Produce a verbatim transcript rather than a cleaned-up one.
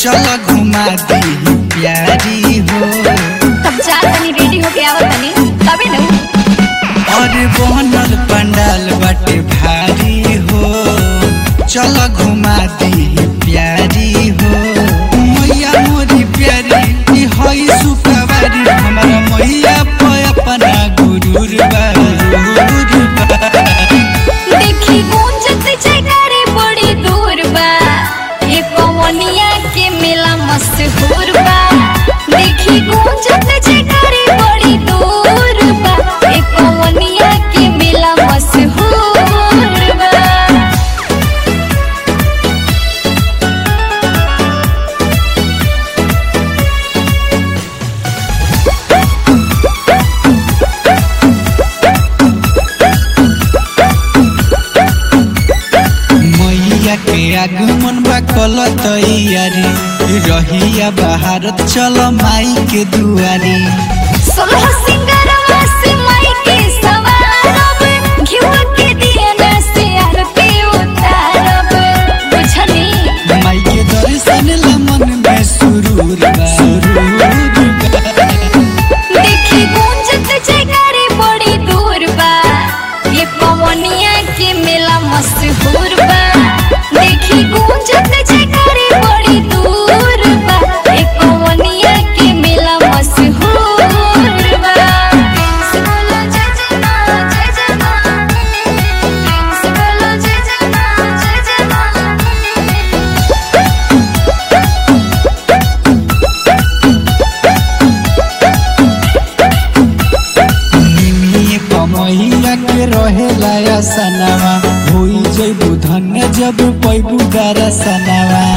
चल घुमा दी प्यारी हो। तब जा तनी रेडी होके आवा तनी तबे न। अरे बनल पंडाल बाटे भारी हो, चल घुमा दी प्यारी हो। मैया मोरी प्यारी हई सुखवारी, हमारा मैया पे अपना गुरूर बा। देखी गूंजत जयकारे बड़ी दूर बा, ये पवनिया के मेला मशहूर बा। देखी गूंजत जयकारे बड़ी दूर बा, ये पवनिया के मेला मशहूर बा। के आगमन बा कल तैयारी, रहिया बहारत चल माई के दुआरी। सोलह सिंगरवा से माई के सवारब, घिउवा के दियना से आरती उतारब। बुझनी माई के दर्शन ला मन में सुरूर बा, सुरूर बा। देखी गूंजत जयकारे बड़ी दूर बा, ये पवनिया के मेला मशहूर बा। देखी गूंजत जयकारे बड़ी दूर बा, ये पवनिया के मेला मशहूर बा। बोलो जय जय मां, जय जय मां। बोलो जय जय मां, जय जय मां। निमिये कमैया के रहेला सनवा, होई जइबू धन्य जब पैबू दरसनवा।